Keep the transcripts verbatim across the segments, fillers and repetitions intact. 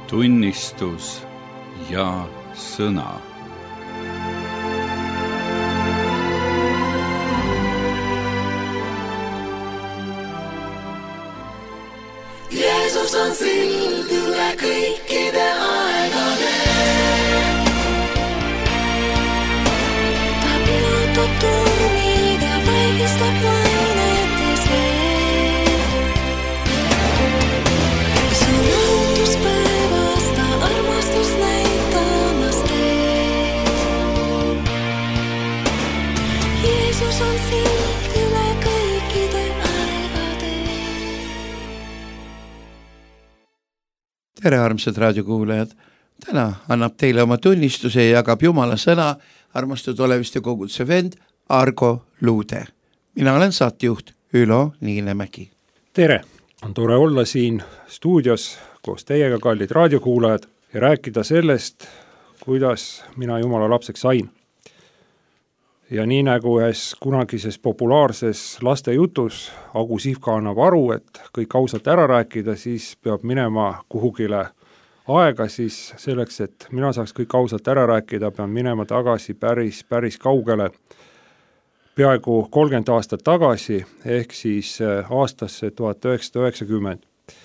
tunnistus ja sõna. Jeesus on sild üle kõikide aegade. Ta peatab tormid ja vaigistab lainetes veel. Su rahutuspäevas ta armastus näitamas teed. Jeesus on sild üle kõikide aegade. Tere, armsad raadiokuulajad! Täna annab teile oma tunnistuse ja jagab Jumala sõna armastud oleviste koguduse vend Argo Luude. Mina olen saatjuht Ülo Niinemägi. Tere! On tore olla siin stuudios koos teiega, kallid raadiokuulajad, ja rääkida sellest, kuidas mina Jumala lapseks sain. Ja nii nagu ühes kunagises populaarses lastejutus Agu Sihvka annab aru, et kõik ausalt ära rääkida, siis peab minema kuhugile aega, siis selleks, et mina saaks kõik ausalt ära rääkida, pean minema tagasi päris, päris kaugele, peaaegu kolmkümmend aastat tagasi, ehk siis aastasse tuhat üheksasada üheksakümmend.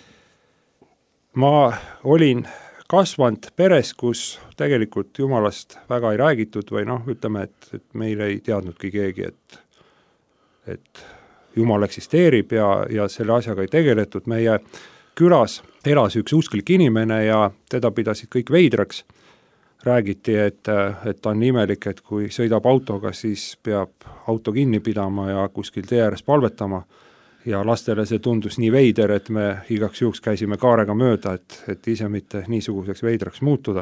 Ma olin kasvanud peres, kus tegelikult Jumalast väga ei räägitud või noh, ütleme, et, et meil ei teadnudki keegi, et, et Jumal eksisteerib ja, ja selle asjaga ei tegeletud. Meie külas elas üks usklik inimene ja teda pidasid kõik veidraks. Räägiti, et, et ta on imelik, et kui sõidab autoga, siis peab auto kinni pidama ja kuskil tee ääres palvetama. Ja lastele see tundus nii veider, et me igaks juhuks käisime kaarega mööda, et, et ise mitte niisuguseks veidraks muutuda.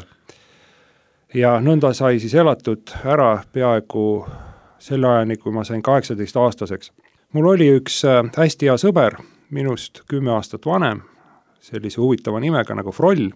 Ja nõnda sai siis elatud ära peaaegu selle ajani, kui ma sain kaheksateist aastaseks. Mul oli üks hästi hea sõber, minust kümme aastat vanem, sellise huvitava nimega nagu Froll.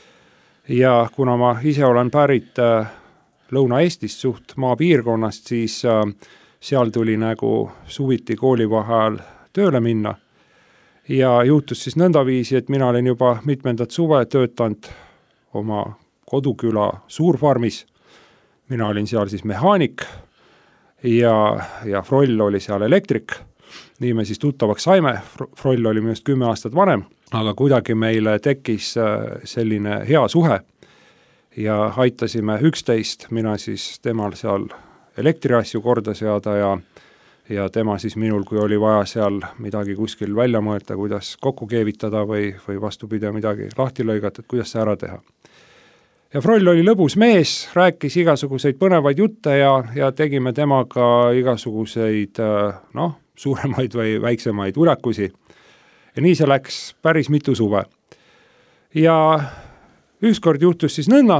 Ja kuna ma ise olen pärit Lõuna-Eestist suht maapiirkonnast, siis seal tuli nagu suviti koolivaheajal tööle minna ja juhtus siis nõndaviisi, et mina olin juba mitmendat suve töötanud oma koduküla suurfarmis. Mina olin seal siis mehaanik ja, ja Froll oli seal elektrik. Nii me siis tuttavaks saime. Froll oli minust kümme aastat vanem, aga kuidagi meile tekkis selline hea suhe ja aitasime üksteist, mina siis temal seal elektriasju korda seada ja ja tema siis minul, kui oli vaja seal midagi kuskil välja mõelda, kuidas kokku keevitada või, või vastupidi midagi lahti lõigata, et kuidas see ära teha. Ja Froll oli lõbus mees, rääkis igasuguseid põnevaid jutte ja, ja tegime temaga igasuguseid noh, suuremaid või väiksemaid ulakusi. Ja nii see läks päris mitu suve. Ja ükskord juhtus siis nõnda,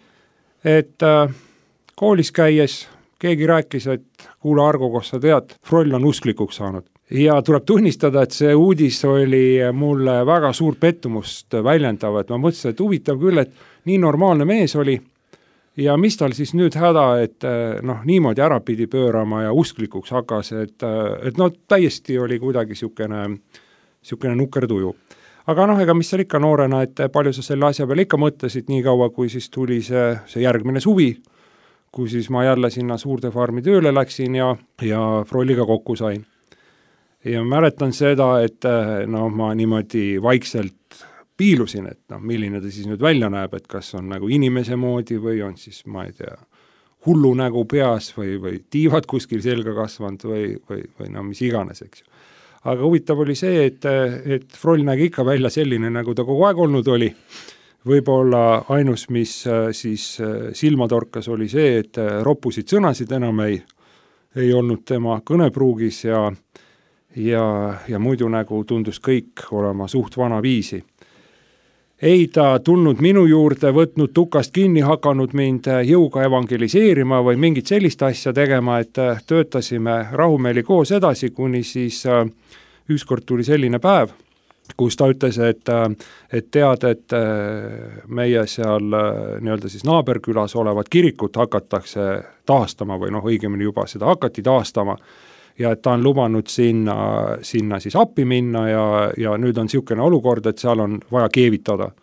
et koolis käies keegi rääkis, et kuule Argo, kus sa tead, Froll on usklikuks saanud. Ja tuleb tunnistada, et see uudis oli mulle väga suurt pettumust väljendav, et ma mõtlesin, et huvitav küll, et nii normaalne mees oli ja mis tal siis nüüd häda, et noh, niimoodi ära pidi pöörama ja usklikuks hakkas, et, et no täiesti oli kuidagi siukene, siukene nukertuju. Aga noh, ega mis seal ikka noorena, et palju sa selle asja peale ikka mõtlesid nii kaua, kui siis tuli see, see järgmine suvi, kui siis ma jälle sinna suurde farmi tööle läksin ja, ja Frolliga kokku sain. Ja mäletan seda, et no ma niimoodi vaikselt piilusin, et noh, milline ta siis nüüd välja näeb, et kas on nagu inimese moodi või on siis, ma ei tea, hullu nägu peas või, või tiivad kuskil selga kasvanud või, või, või no mis iganes, eks ju. Aga huvitav oli see, et, et Froll nägi ikka välja selline, nagu ta kogu aeg olnud oli. Võib-olla ainus, mis siis silma torkas, oli see, et roppusid sõnasid enam ei, ei olnud tema kõnepruugis ja, ja, ja muidu nagu tundus kõik olema suht vana viisi. Ei ta tulnud minu juurde, võtnud tukast kinni, hakanud mind jõuga evangeliseerima või mingit sellist asja tegema, et töötasime rahumeeli koos edasi, kuni siis ükskord tuli selline päev, kus ta ütles, et, et tead, et meie seal nii-öelda siis naaberkülas olevat kirikut hakatakse taastama või noh, õigemini juba seda hakati taastama ja et ta on lubanud sinna, sinna siis appi minna ja, ja nüüd on niisugune olukord, et seal on vaja keevitada.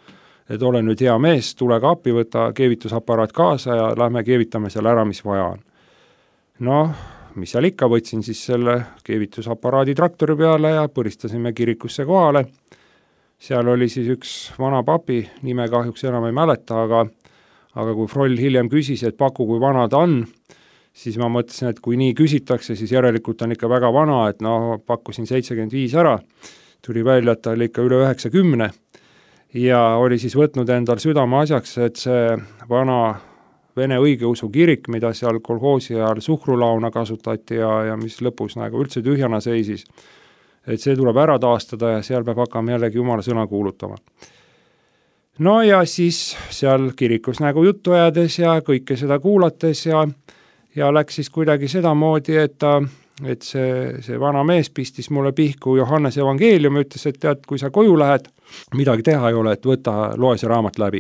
et ole nüüd hea mees, tule ka appi, võta keevitusaparaat kaasa ja lähme keevitame seal ära, mis vaja on. Noh, mis seal ikka, võtsin siis selle keevitusaparaadi traktori peale ja põristasime kirikusse kohale. Seal oli siis üks vana papi, nime kahjuks enam ei mäleta, aga, aga kui Froll hiljem küsis, et paku, kui vana ta on, siis ma mõtlesin, et kui nii küsitakse, siis järelikult on ikka väga vana, et no pakkusin seitsekümmend viis ära, tuli välja, et ta oli ikka üle üheksakümne ja oli siis võtnud endal südame asjaks, et see vana Vene õigeusu kirik, mida seal kolhoosi ajal suhkrulauna kasutati ja, ja mis lõpus nagu üldse tühjana seisis, et see tuleb ära taastada ja seal peab hakkama jällegi Jumala sõna kuulutama. No ja siis seal kirikus nagu juttu ajades ja kõike seda kuulates ja, ja läks siis kuidagi sedamoodi, et, ta, et see, see vana mees pistis mulle pihku Johannese evangeelium ja ütles, et tead, kui sa koju lähed, midagi teha ei ole, et võta, loe see raamat läbi.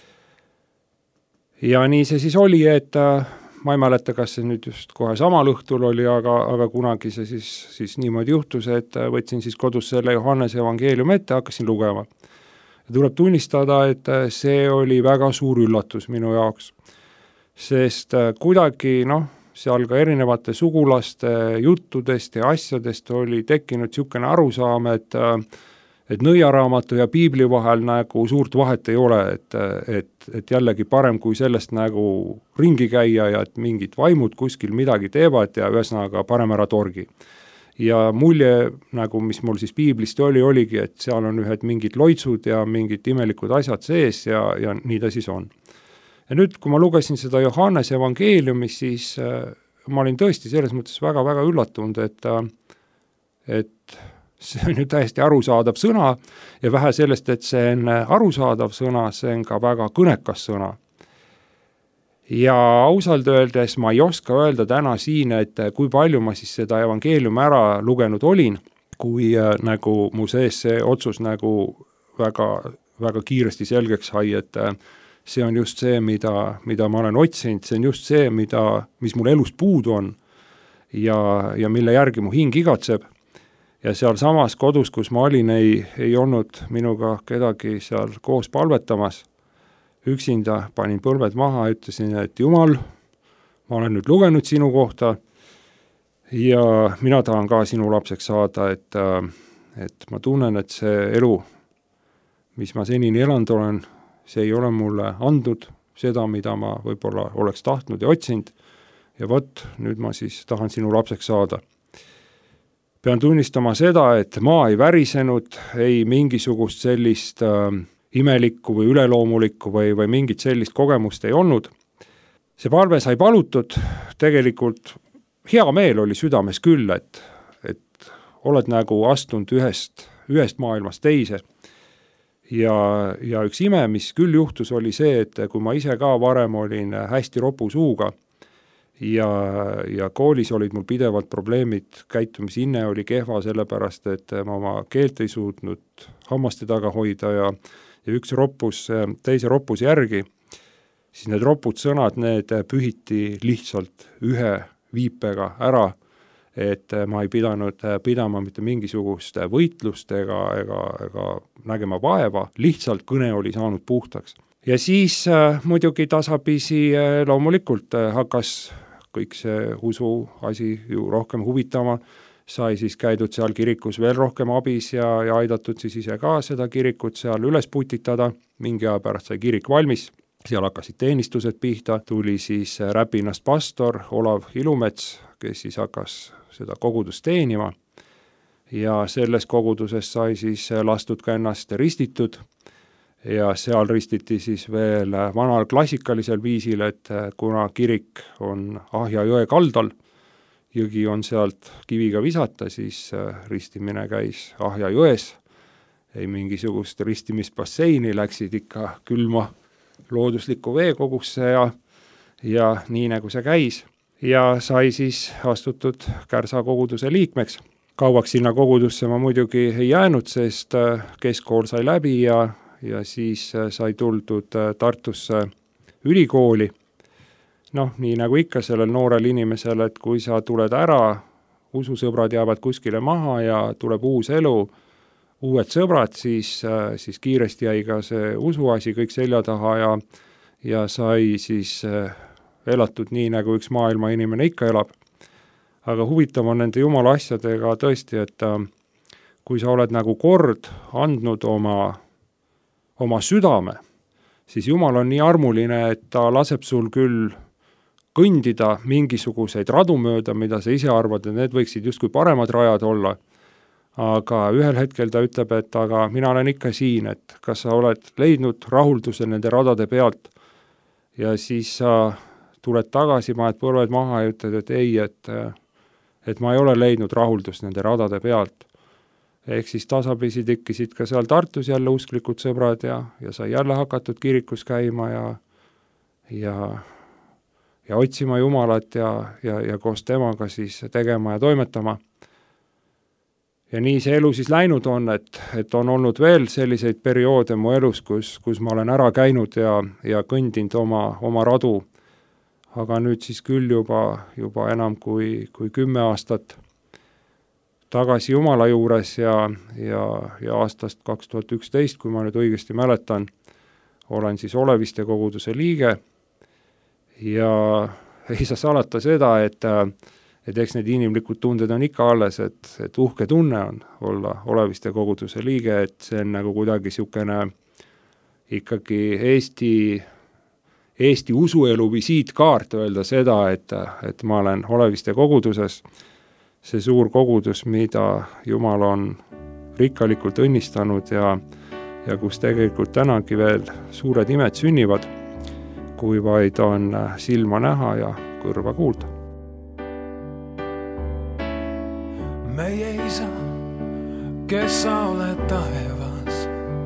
Ja nii see siis oli, et ma ei mäleta, kas see nüüd just kohe samal õhtul oli, aga, aga kunagi see siis, siis niimoodi juhtus, et võtsin siis kodus selle Johannese evangeelium ette ja hakkasin lugema. Ja tuleb tunnistada, et see oli väga suur üllatus minu jaoks, sest kuidagi, noh, seal ka erinevate sugulaste juttudest ja asjadest oli tekkinud niisugune arusaam, et et nõiaraamatu ja piibli vahel nagu suurt vahet ei ole, et, et, et jällegi parem kui sellest nagu ringi käia ja et mingid vaimud kuskil midagi teevad ja ühesõnaga parem ära torgi. Ja mulje, nagu mis mul siis piiblist oli, oligi, et seal on ühed mingid loitsud ja mingid imelikud asjad sees ja, ja nii ta siis on. Ja nüüd, kui ma lugesin seda Johannese evangeeliumi, siis äh, ma olin tõesti selles mõttes väga-väga üllatunud, et, et see on ju täiesti arusaadav sõna ja vähe sellest, et see on arusaadav sõna, see on ka väga kõnekas sõna. Ja ausalt öeldes ma ei oska öelda täna siin, et kui palju ma siis seda evangeeliumi ära lugenud olin, kui äh, nagu mu sees see otsus nagu väga, väga kiiresti selgeks sai, et äh, see on just see, mida, mida ma olen otsinud, see on just see, mida, mis mul elus puudu on ja, ja mille järgi mu hing igatseb. Ja seal samas kodus, kus ma olin, ei, ei olnud minuga kedagi seal koos palvetamas. Üksinda panin põlved maha ja ütlesin, et Jumal, ma olen nüüd lugenud sinu kohta ja mina tahan ka sinu lapseks saada, et, et ma tunnen, et see elu, mis ma senini elanud olen, see ei ole mulle andnud seda, mida ma võib-olla oleks tahtnud ja otsinud ja võt, nüüd ma siis tahan sinu lapseks saada. Pean tunnistama seda, et ma ei värisenud, ei mingisugust sellist äh, imelikku või üleloomulikku või, või mingit sellist kogemust ei olnud. See palve sai palutud, tegelikult hea meel oli südames küll, et, et oled nagu astunud ühest, ühest maailmast teise. Ja, ja üks ime, mis küll juhtus, oli see, et kui ma ise ka varem olin hästi ropu suuga, Ja, ja koolis olid mul pidevalt probleemid, käitumisinne oli kehva sellepärast, et ma oma keelt ei suutnud hammaste taga hoida ja, ja üks roppus teise roppus järgi, siis need ropud sõnad, need pühiti lihtsalt ühe viipega ära, et ma ei pidanud pidama mitte mingisugust võitlust ega, ega, ega nägema vaeva, lihtsalt kõne oli saanud puhtaks. Ja siis äh, muidugi tasapisi äh, loomulikult äh, hakkas kõik see usu asi ju rohkem huvitama, sai siis käidud seal kirikus veel rohkem abis ja, ja aidatud siis ise ka seda kirikut seal üles putitada, mingi aja pärast sai kirik valmis, seal hakkasid teenistused pihta, tuli siis Räpinast pastor Olav Ilumets, kes siis hakkas seda kogudust teenima ja selles koguduses sai siis lastud ka ennast ristitud ja seal ristiti siis veel vanal klassikalisel viisil, et kuna kirik on Ahja jõe kaldal, jõgi on sealt kiviga visata, siis ristimine käis Ahja jões, ei mingisugust ristimisbasseini, läksid ikka külma looduslikku veekogusse ja, ja nii nagu see käis ja sai siis astutud Kärsa koguduse liikmeks. Kauaks sinna kogudusse ma muidugi ei jäänud, sest keskkool sai läbi ja ja siis sai tuldud Tartusse ülikooli. Noh, nii nagu ikka sellel noorel inimesel, et kui sa tuled ära, ususõbrad jäävad kuskile maha ja tuleb uus elu, uued sõbrad, siis, siis kiiresti jäi ka see usuasi kõik selja taha ja, ja sai siis elatud nii, nagu üks maailma inimene ikka elab. Aga huvitav on nende jumala asjadega tõesti, et kui sa oled nagu kord andnud oma, oma südame, siis jumal on nii armuline, et ta laseb sul küll kõndida mingisuguseid radu mööda, mida sa ise arvad, et need võiksid justkui paremad rajad olla. Aga ühel hetkel ta ütleb, et aga mina olen ikka siin, et kas sa oled leidnud rahulduse nende radade pealt ja siis sa tuled tagasi, maed põlved maha ja ütled, et ei, et, et ma ei ole leidnud rahuldust nende radade pealt. Ehk siis tasapisi tekkisid ka seal Tartus jälle usklikud sõbrad ja, ja sai jälle hakatud kirikus käima ja, ja, ja otsima Jumalat ja, ja, ja koos temaga siis tegema ja toimetama. Ja nii see elu siis läinud on, et, et on olnud veel selliseid perioode mu elus, kus, kus ma olen ära käinud ja, ja kõndinud oma, oma radu. Aga nüüd siis küll juba, juba enam kui, kui kümme aastat tagasi Jumala juures ja, ja, ja aastast kaks tuhat üksteist, kui ma nüüd õigesti mäletan, olen siis Oleviste koguduse liige ja ei saa salata seda, et et eks need inimlikud tunded on ikka alles, et, et uhke tunne on olla Oleviste koguduse liige, et see on nagu kuidagi siukene ikkagi Eesti, Eesti usuelu visiitkaart öelda seda, et, et ma olen Oleviste koguduses, see suur kogudus, mida Jumal on rikkalikult õnnistanud ja, ja kus tegelikult tänagi veel suured imed sünnivad, kui vaid on silma näha ja kõrva kuulda. Meie isa, kes sa oled taevas,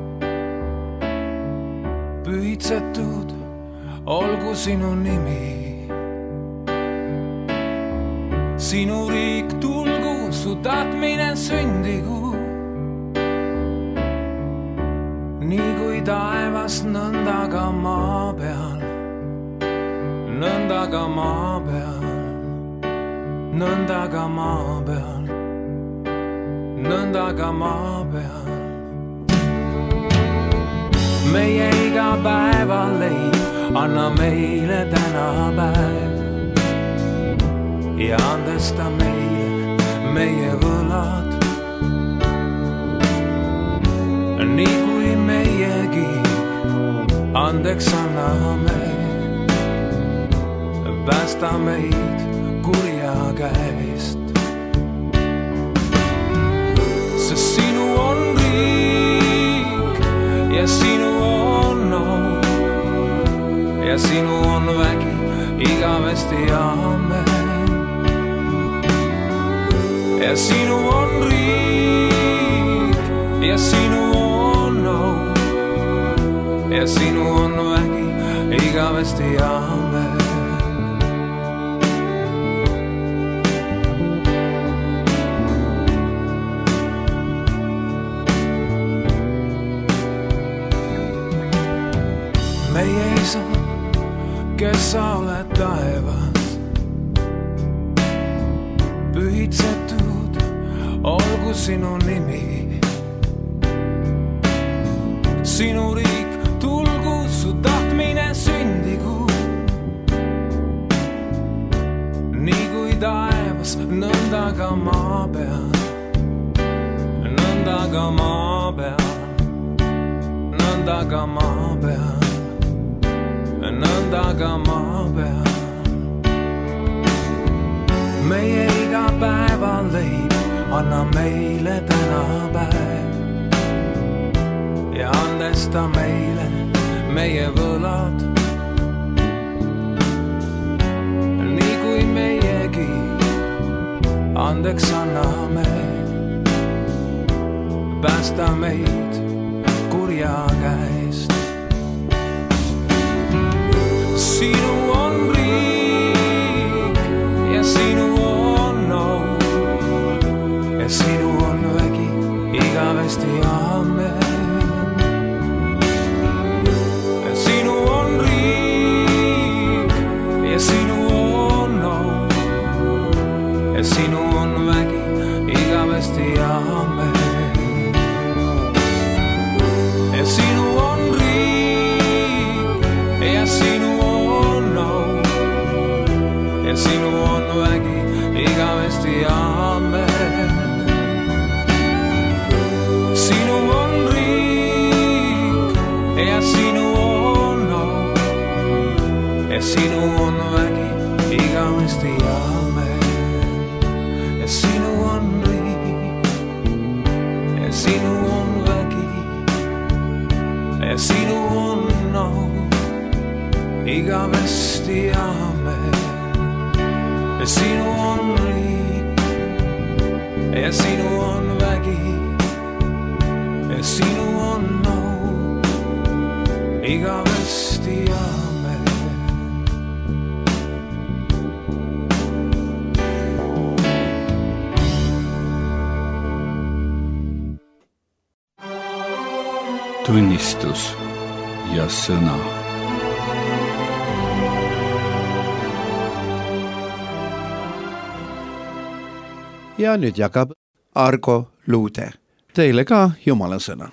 pühitsetud olgu sinu nimi. Sinu riik tulgu, su tahtmine sündigu. Nii kui taevas, nõnda ka maa peal, nõnda ka maa peal, nõnda ka maa peal. Nõnda ka maa peal. Meie iga päeva leib, anna meile täna päev ja andesta meile meie võlad. Nii kui meiegi andeks anname, päästa meid kurja käest. Sest sinu on riik ja sinu on au ja sinu on vägi igavesti amen. Ja sinu on riik ja sinu on au ja sinu on vägi igavesti amen. Meie isa, kes sa oled taevas, pühitsetud olgu sinu nimi. Sinu riik tulgu, su tahtmine sündigu. Nii kui taevas, nõnda ka maa peal, nõnda ka maa peal, nõnda ka maa peal. Nõnda ka maa peal. Meie iga päeva leib, anna meile täna päev ja andesta meile meie võlad. Nii kui meiegi andeks anname, päästa meid kurja käest. Sinu on riik ja sinu on au ja sinu on vägi igavesti amen. Ja sinu on riik ja sinu on au ja sinu on vägi igavesti amen. sinu on vägi, igavesti amen. Ja sinu on riik ja sinu on vägi ja sinu on au, igavesti amen. Ja sinu on riik ja sinu on vägi ja sinu on au, igavesti amen. tunnistus ja sõna. Ja nüüd jagab Argo Luude teile ka Jumala sõna.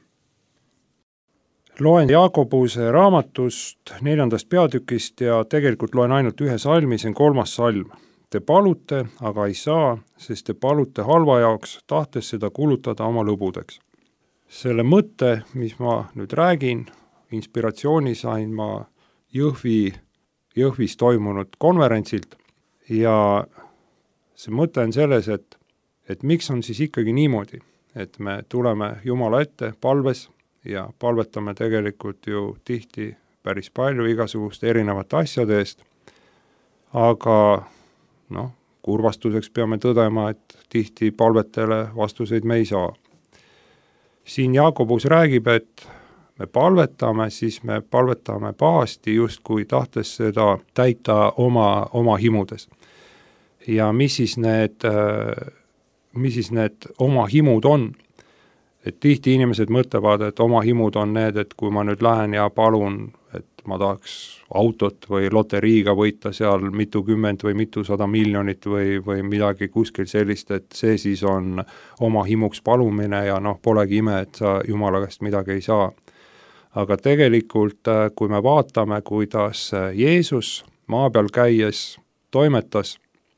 Loen Jaakobuse raamatust neljandast peatükist ja tegelikult loen ainult ühe salmi, see on kolmas salm. Te palute, aga ei saa, sest te palute halva jaoks, tahtes seda kulutada oma lõbudeks. Selle mõtte, mis ma nüüd räägin, inspiratsiooni sain ma Jõhvi, Jõhvis toimunud konverentsilt ja see mõte on selles, et, et miks on siis ikkagi niimoodi, et me tuleme Jumala ette palves ja palvetame tegelikult ju tihti päris palju igasuguste erinevate asjade eest, aga noh, kurvastuseks peame tõdema, et tihti palvetele vastuseid me ei saa. Siin Jaakobus räägib, et me palvetame, siis me palvetame pahasti justkui tahtes seda täita oma, oma himudes. Ja mis siis need, mis siis need oma himud on? Et tihti inimesed mõtlevad, et oma himud on need, et kui ma nüüd lähen ja palun, et ma tahaks autot või loteriiga võita seal mitukümmend või mitusada miljonit või, või midagi kuskil sellist, et see siis on oma himuks palumine ja noh, polegi ime, et sa Jumala käest midagi ei saa. Aga tegelikult, kui me vaatame, kuidas Jeesus maa peal käies toimetas,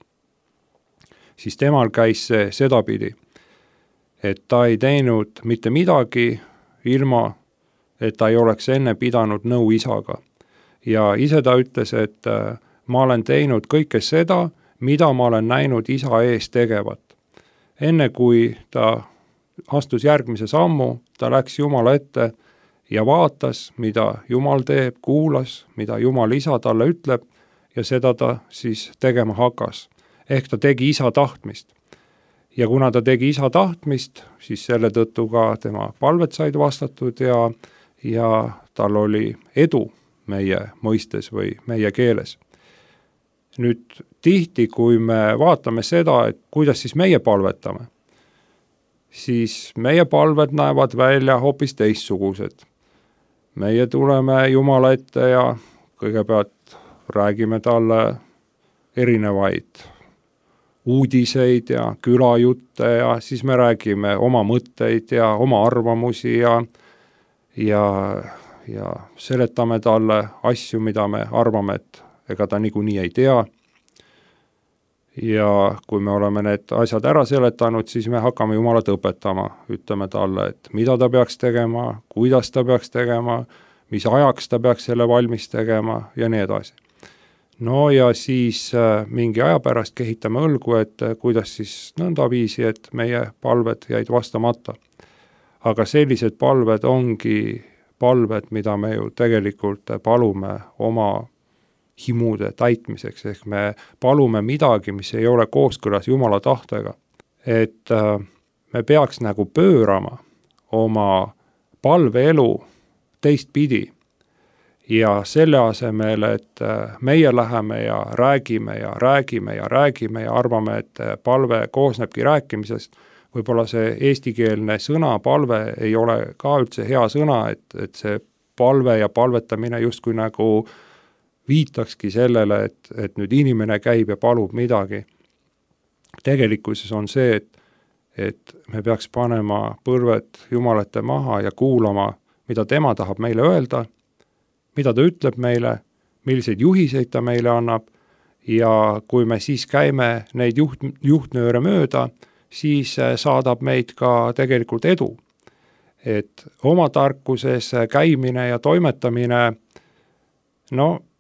siis temal käis see sedapidi, et ta ei teinud mitte midagi ilma, et ta ei oleks enne pidanud nõu isaga. Ja ise ta ütles, et ma olen teinud kõike seda, mida ma olen näinud isa ees tegevat. Enne kui ta astus järgmise sammu, ta läks Jumala ette ja vaatas, mida Jumal teeb, kuulas, mida Jumal isa talle ütleb ja seda ta siis tegema hakkas. Ehk ta tegi isa tahtmist. Ja kuna ta tegi isa tahtmist, siis selle tõttu ka tema palvet said vastatud ja, ja tal oli edu meie mõistes või meie keeles. Nüüd tihti, kui me vaatame seda, et kuidas siis meie palvetame, siis meie palved näevad välja hoopis teistsugused. Meie tuleme Jumala ette ja kõigepealt räägime talle erinevaid uudiseid ja külajutte ja siis me räägime oma mõtteid ja oma arvamusi ja, ja, ja seletame talle asju, mida me arvame, et ega ta niikuinii ei tea. Ja kui me oleme need asjad ära seletanud, siis me hakkame Jumalat õpetama, ütleme talle, et mida ta peaks tegema, kuidas ta peaks tegema, mis ajaks ta peaks selle valmis tegema ja nii edasi. No ja siis äh, mingi aja pärast kehitame õlgu, et äh, kuidas siis nõnda viisi, et meie palved jäid vastamata. Aga sellised palved ongi palved, mida me ju tegelikult palume oma himude täitmiseks, ehk me palume midagi, mis ei ole kooskõlas Jumala tahtega. Et äh, me peaks nagu pöörama oma palveelu teistpidi. Ja selle asemel, et meie läheme ja räägime ja räägime ja räägime ja arvame, et palve koosnebki rääkimisest, võib-olla see eestikeelne sõna palve ei ole ka üldse hea sõna, et, et see palve ja palvetamine justkui nagu viitakski sellele, et, et nüüd inimene käib ja palub midagi. Tegelikkuses on see, et, et me peaks panema põrvet Jumalate maha ja kuulama, mida tema tahab meile öelda, mida ta ütleb meile, milliseid juhiseid ta meile annab ja kui me siis käime neid juht, juhtnööre mööda, siis saadab meid ka tegelikult edu. Et oma tarkuses käimine ja toimetamine, no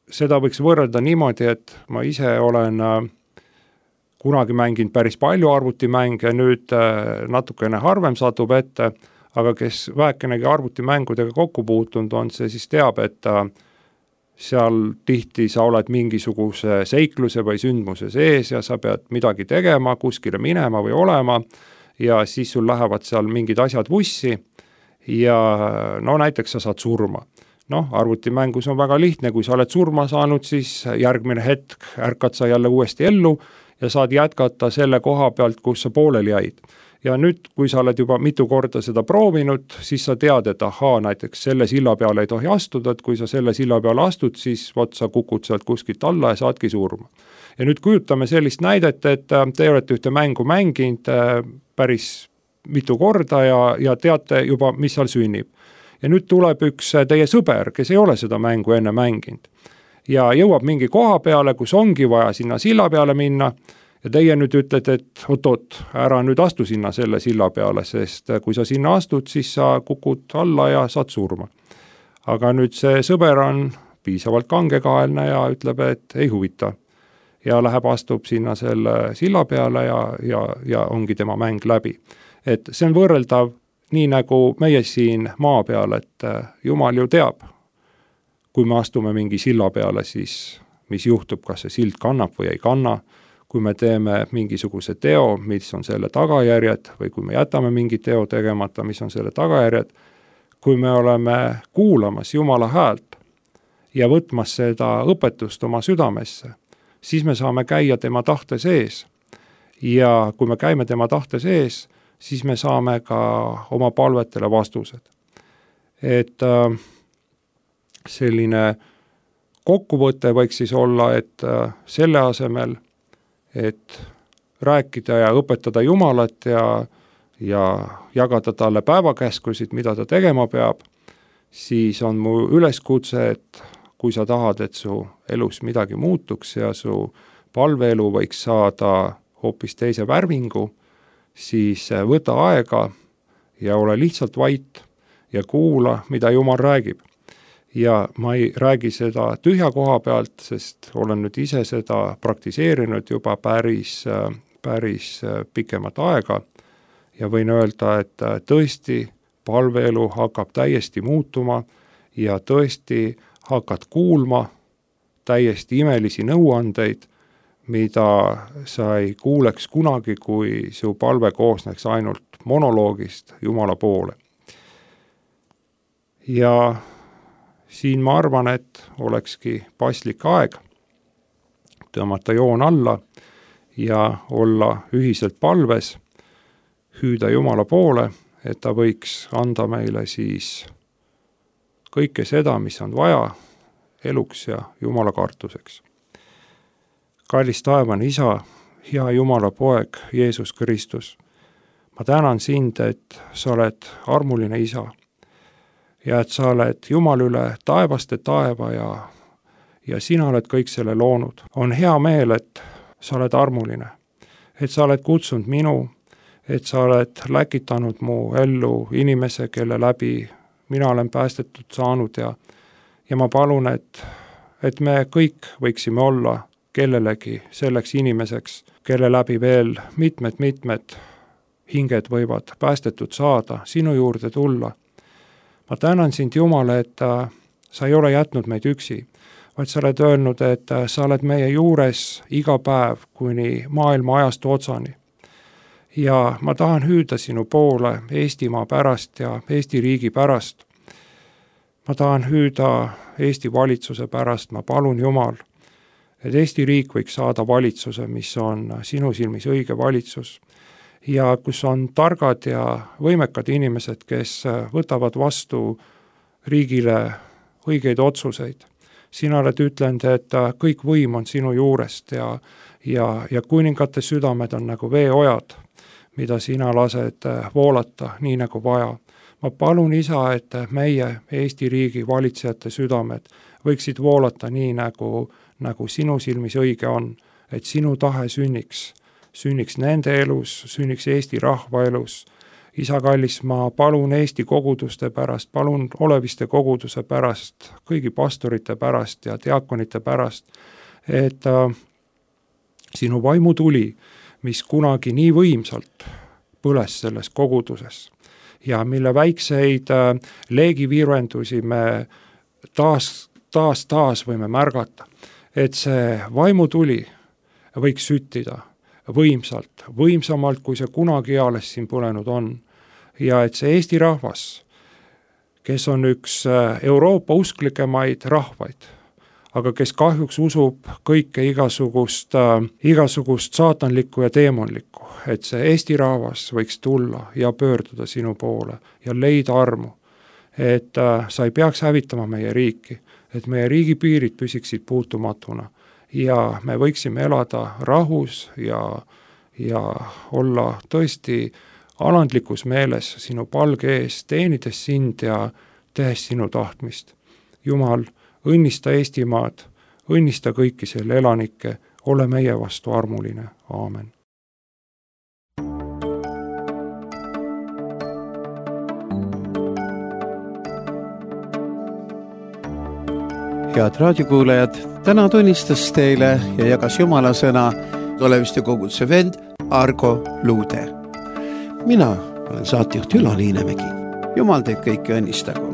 seda võiks võrrelda niimoodi, et ma ise olen äh, kunagi mänginud päris palju arvutimänge, nüüd äh, natukene harvem satub ette, aga kes vähekenegi arvutimängudega kokku puutunud on, see siis teab, et äh, seal tihti sa oled mingisuguse seikluse või sündmuse sees ja sa pead midagi tegema, kuskile minema või olema ja siis sul lähevad seal mingid asjad vussi ja no näiteks sa saad surma. Noh, arvutimängus on väga lihtne, kui sa oled surma saanud, siis järgmine hetk ärkad sa jälle uuesti ellu ja saad jätkata selle koha pealt, kus sa pooleli jäid. Ja nüüd, kui sa oled juba mitu korda seda proovinud, siis sa tead, et ahaa, näiteks selle silla peale ei tohi astuda, et kui sa selle silla peale astud, siis vot sa kukud sealt kuskilt alla ja saadki surma. Ja nüüd kujutame sellist näidet, et te olete ühte mängu mänginud päris mitu korda ja, ja teate juba, mis seal sünnib. Ja nüüd tuleb üks teie sõber, kes ei ole seda mängu enne mänginud. Ja jõuab mingi koha peale, kus ongi vaja sinna silla peale minna, ja teie nüüd ütled, et oot-oot, ära nüüd astu sinna selle silla peale, sest kui sa sinna astud, siis sa kukud alla ja saad surma. Aga nüüd see sõber on piisavalt kangekaelne ja ütleb, et ei huvita. Ja läheb, astub sinna selle silla peale ja, ja, ja ongi tema mäng läbi. Et see on võrreldav nii nagu meie siin maa peal, et Jumal ju teab, kui me astume mingi silla peale, siis mis juhtub, kas see sild kannab või ei kanna, kui me teeme mingisuguse teo, mis on selle tagajärjed, või kui me jätame mingi teo tegemata, mis on selle tagajärjed, kui me oleme kuulamas Jumala häält ja võtmas seda õpetust oma südamesse, siis me saame käia tema tahte sees. Ja kui me käime tema tahte sees, siis me saame ka oma palvetele vastused. Et äh, selline kokkuvõte võiks siis olla, et äh, selle asemel, et rääkida ja õpetada Jumalat ja, ja jagada talle päevakäskusid, mida ta tegema peab, siis on mu üleskutse, et kui sa tahad, et su elus midagi muutuks ja su palveelu võiks saada hoopis teise värvingu, siis võta aega ja ole lihtsalt vait ja kuula, mida Jumal räägib. Ja ma ei räägi seda tühja koha pealt, sest olen nüüd ise seda praktiseerinud juba päris, päris pikemat aega ja võin öelda, et tõesti palveelu hakkab täiesti muutuma ja tõesti hakkad kuulma täiesti imelisi nõuandeid, mida sa ei kuuleks kunagi, kui su palve koosneks ainult monoloogist Jumala poole. Ja siin ma arvan, et olekski paslik aeg tõmmata joon alla ja olla ühiselt palves, hüüda Jumala poole, et ta võiks anda meile siis kõike seda, mis on vaja eluks ja Jumala kartuseks. Kallis taevane Isa, hea Jumala poeg, Jeesus Kristus, ma tänan sind, et sa oled armuline Isa ja et sa oled Jumal üle taevaste taeva ja, ja sina oled kõik selle loonud. On hea meel, et sa oled armuline, et sa oled kutsunud minu, et sa oled läkitanud mu ellu inimese, kelle läbi mina olen päästetud saanud ja, ja ma palun, et, et me kõik võiksime olla kellelegi selleks inimeseks, kelle läbi veel mitmed-mitmed hinged võivad päästetud saada, sinu juurde tulla. Ma tänan sind, Jumale, et sa ei ole jätnud meid üksi, vaid sa oled öelnud, et sa oled meie juures iga päev kuni maailma ajastu otsani. Ja ma tahan hüüda sinu poole Eestimaa pärast ja Eesti riigi pärast. Ma tahan hüüda Eesti valitsuse pärast, ma palun Jumal, et Eesti riik võiks saada valitsuse, mis on sinu silmis õige valitsus ja kus on targad ja võimekad inimesed, kes võtavad vastu riigile õigeid otsuseid. Sina oled ütlenud, et kõik võim on sinu juurest ja, ja, ja kuningate südamed on nagu veeojad, mida sina lased voolata nii nagu vaja. Ma palun, Isa, et meie Eesti riigi valitsejate südamed võiksid voolata nii, nagu, nagu sinu silmis õige on, et sinu tahe sünniks, sünniks nende elus, sünniks Eesti rahva elus isa kallis, ma palun Eesti koguduste pärast, palun Oleviste koguduse pärast, kõigi pastorite pärast ja diakonite pärast, et äh, sinu vaimutuli, mis kunagi nii võimsalt põles selles koguduses ja mille väikseid äh, leegiviirendusi me taas, taas, taas võime märgata, et see vaimutuli võiks süttida võimsalt, võimsamalt, kui see kunagi eales siin põlenud on. Ja et see Eesti rahvas, kes on üks Euroopa usklikemaid rahvaid, aga kes kahjuks usub kõike igasugust, äh, igasugust saatanlikku ja teemonlikku, et see Eesti rahvas võiks tulla ja pöörduda sinu poole ja leida armu, et äh, sa ei peaks hävitama meie riiki, et meie riigi piirid püsiksid puutumatuna ja me võiksime elada rahus ja, ja olla tõesti alandlikus meeles sinu palge ees, teenides sind ja tehes sinu tahtmist. Jumal, õnnista Eestimaad, õnnista kõiki selle elanikke, ole meie vastu armuline. Aamen. Head raadiokuulajad, täna tunnistas teile ja jagas Jumala sõna Oleviste koguduse vend Argo Luude. Mina olen saatejuht Ülo Liinemägi. Jumal teid kõiki õnnistagu.